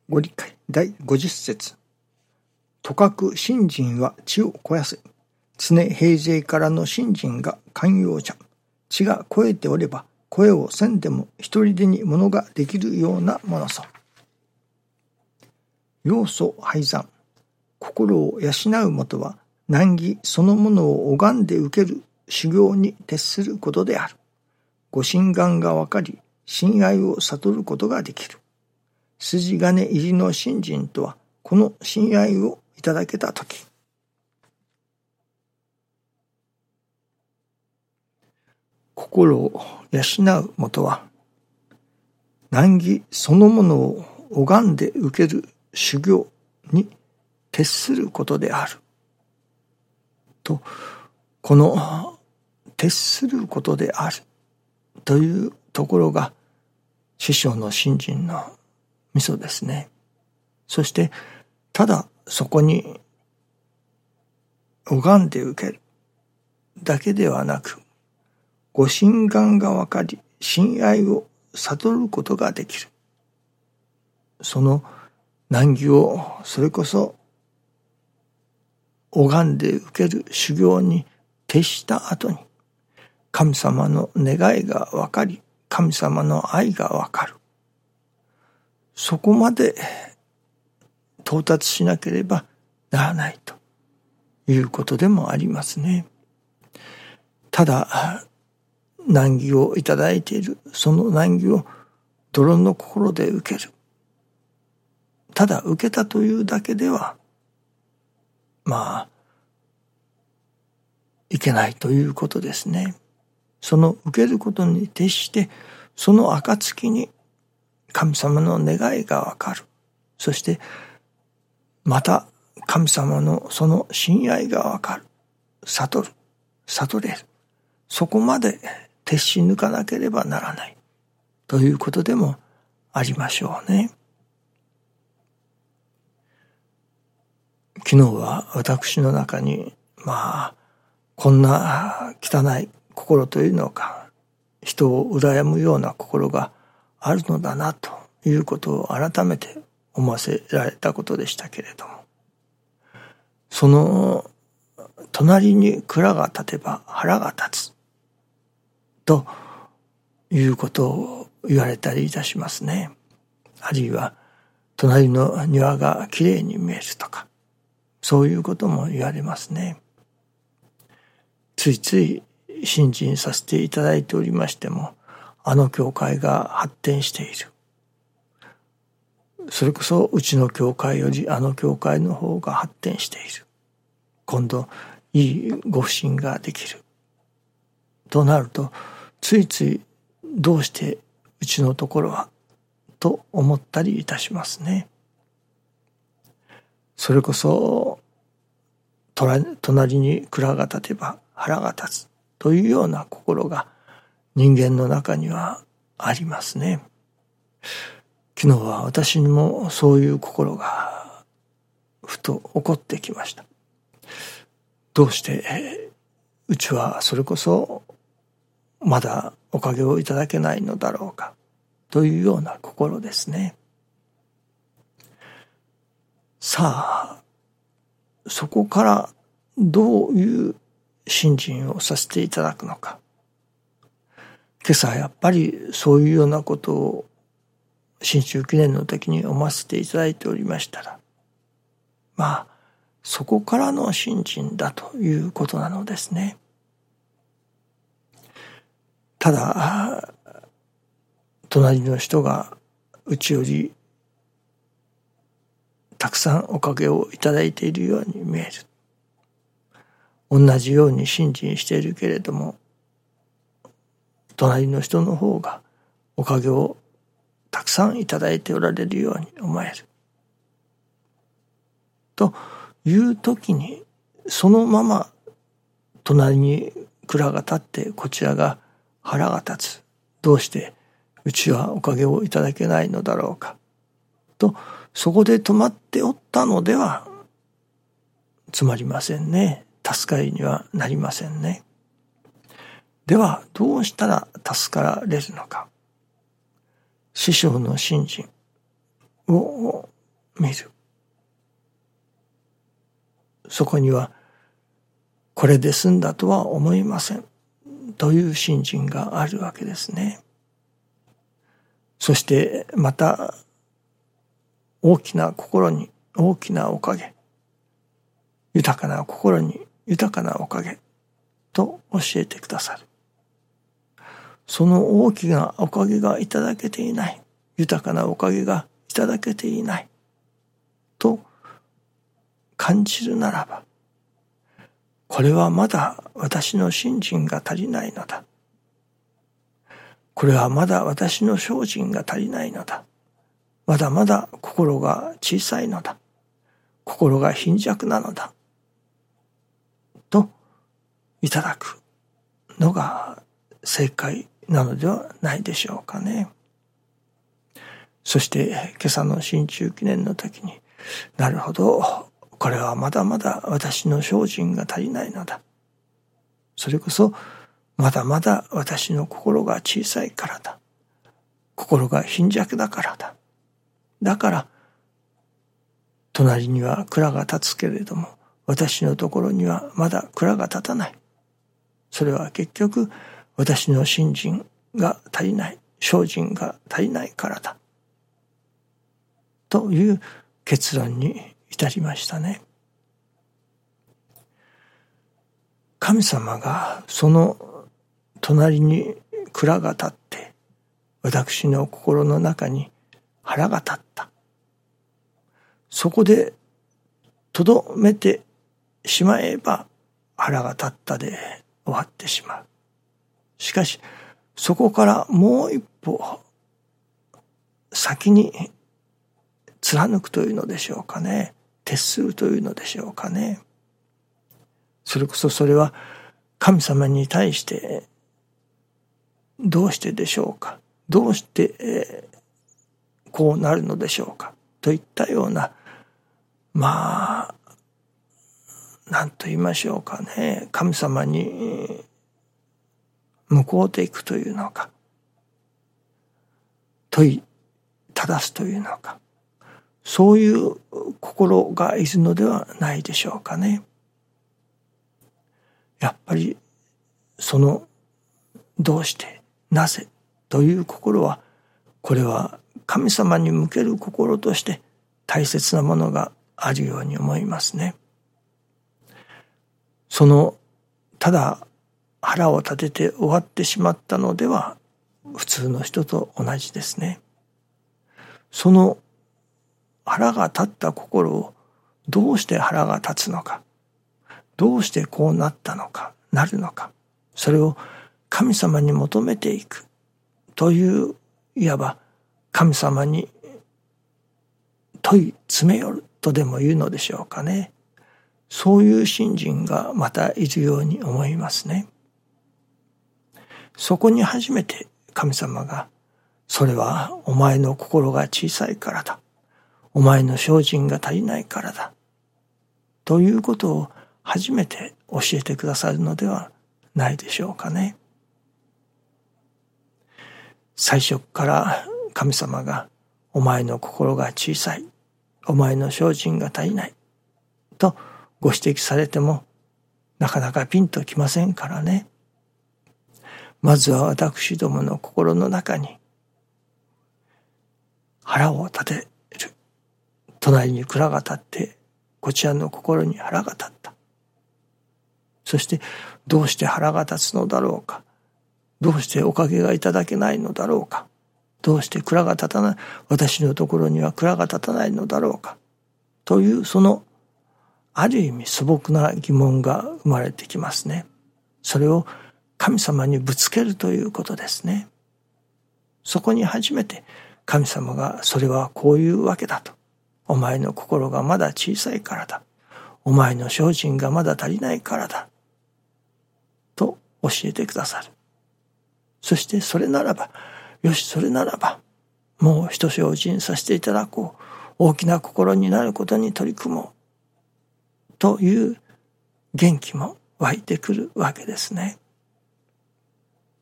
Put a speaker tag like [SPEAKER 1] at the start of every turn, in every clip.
[SPEAKER 1] ご理解第50節。とかく信心は地を肥やせ。常平勢からの信心が寛容者。地が肥えておれば、肥えをせんでも一人でにものができるようなものぞ。要素拝山。心を養うもとは、難儀そのものを拝んで受ける修行に徹することである。ご心願がわかり、親愛を悟ることができる。筋金入りの信心とは、この親愛をいただけたとき。心を養うもとは、難儀そのものを拝んで受ける修行に徹することである。と、この徹することであるというところが師匠の信心のミソですね。そしてただそこに拝んで受けるだけではなく、ご心願がわかり親愛を悟ることができる。その難儀をそれこそ拝んで受ける修行に徹した後に、神様の願いがわかり、神様の愛がわかる。そこまで到達しなければならないということでもありますね。ただ難儀をいただいている、その難儀を泥の心で受ける。ただ受けたというだけでは、いけないということですね。その受けることに徹して、その暁に神様の願いがわかる。そしてまた神様のその親愛がわかる。悟れる。そこまで徹し抜かなければならないということでもありましょうね。昨日は私の中にこんな汚い心というのか、人を羨むような心があるのだなということを改めて思わせられたことでしたけれども、その隣に蔵が立てば腹が立つということを言われたりいたしますね。あるいは隣の庭がきれいに見えるとか、そういうことも言われますね。ついつい信心させていただいておりましても、あの教会が発展している。それこそうちの教会よりあの教会の方が発展している。今度いいご不信ができる。となると、ついついどうしてうちのところはと思ったりいたしますね。それこそ隣に蔵が立てば腹が立つというような心が人間の中にはありますね。昨日は私にもそういう心がふと起こってきました。どうしてうちはそれこそまだおかげをいただけないのだろうかというような心ですね。さあ、そこからどういう信心をさせていただくのか。今朝やっぱりそういうようなことを新中記念の時に思わせていただいておりましたら、そこからの信心だということなのですね。ただ隣の人がうちよりたくさんおかげをいただいているように見える。同じように信心しているけれども、隣の人の方がおかげをたくさんいただいておられるように思える。という時に、そのまま隣に蔵が立ってこちらが腹が立つ。どうしてうちはおかげをいただけないのだろうか。とそこで止まっておったのではつまりませんね。助かりにはなりませんね。ではどうしたら助かられるのか。師匠の信心を見る。そこにはこれで済んだとは思いませんという信心があるわけですね。そしてまた大きな心に大きなおかげ、豊かな心に豊かなおかげと教えてくださる。その大きなおかげがいただけていない、豊かなおかげがいただけていないと感じるならば、これはまだ私の信心が足りないのだ。これはまだ私の精進が足りないのだ。まだまだ心が小さいのだ。心が貧弱なのだ。といただくのが正解なのではないでしょうかね。そして今朝の新中記念の時に、なるほど、これはまだまだ私の精進が足りないのだ。それこそまだまだ私の心が小さいからだ。心が貧弱だからだ。だから隣には蔵が立つけれども、私のところにはまだ蔵が立たない。それは結局私の信心が足りない、精進が足りないからだという結論に至りましたね。神様がその隣に蔵が立って、私の心の中に腹が立った。そこでとどめてしまえば腹が立ったで終わってしまう。しかしそこからもう一歩先に貫くというのでしょうかね。徹するというのでしょうかね。それこそそれは神様に対してどうしてでしょうか。どうして、こうなるのでしょうか。といったような、何と言いましょうかね。神様に向こうていくというのか。問いただすというのか。そういう心がいるのではないでしょうかね。やっぱりそのどうしてなぜという心は、これは神様に向ける心として大切なものがあるように思いますね。そのただ腹を立てて終わってしまったのでは普通の人と同じですね。その腹が立った心をどうして腹が立つのか、どうしてこうなったのか、なるのか、それを神様に求めていくという、いわば神様に問い詰め寄るとでも言うのでしょうかね。そういう信心がまたいるように思いますね。そこに初めて神様が、それはお前の心が小さいからだ。お前の精進が足りないからだ。ということを初めて教えてくださるのではないでしょうかね。最初から神様がお前の心が小さい、お前の精進が足りないとご指摘されてもなかなかピンときませんからね。まずは私どもの心の中に腹を立てる。隣に蔵が立ってこちらの心に腹が立った。そしてどうして腹が立つのだろうか。どうしておかげがいただけないのだろうか。どうして蔵が立たない、私のところには蔵が立たないのだろうか。というそのある意味素朴な疑問が生まれてきますね。それを神様にぶつけるということですね。そこに初めて神様がそれはこういうわけだと。お前の心がまだ小さいからだ。お前の精進がまだ足りないからだ。と教えてくださる。そしてそれならば、よしそれならば、もう一精進させていただこう。大きな心になることに取り組もう。という元気も湧いてくるわけですね。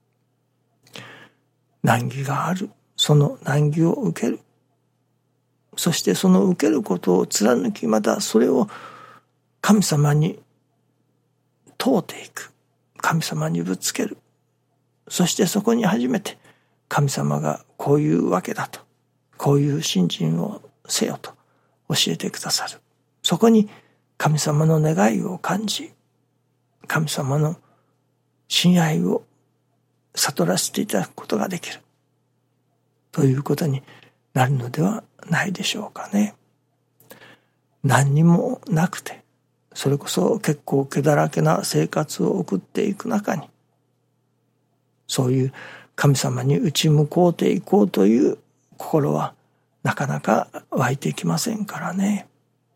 [SPEAKER 1] 難儀がある。その難儀を受ける。 そしてその受けることを貫き、またそれを神様に問うていく。神様にぶつける。そしてそこに初めて神様がこういうわけだと、こういう信心をせよと教えてくださる。そこに神様の願いを感じ、神様の親愛を悟らせていただくことができるということになるのではないでしょうかね。何にもなくて、それこそ結構気だらけな生活を送っていく中に、そういう神様に内向こうていこうという心はなかなか湧いてきませんからね。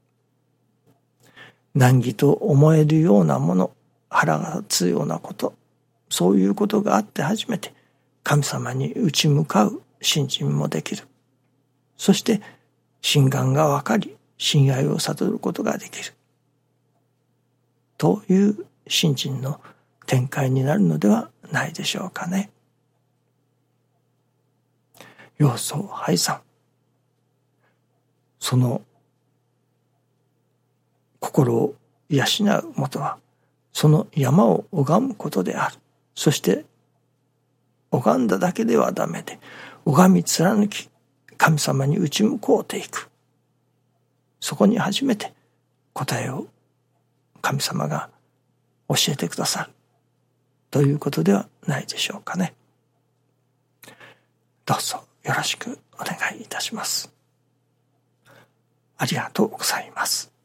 [SPEAKER 1] 難儀と思えるようなもの、腹が立つようなこと、そういうことがあって初めて神様に内向かう信心もできる。そして心願が分かり、親愛を悟ることができる。という信心の展開になるのではないでしょうかね。要素拝参。その心を養うもとは、その山を拝むことである。そして拝んだだけではダメで、拝み貫き、神様に内向こうていく。そこに初めて答えを神様が教えてくださるということではないでしょうかね。どうぞよろしくお願いいたします。ありがとうございます。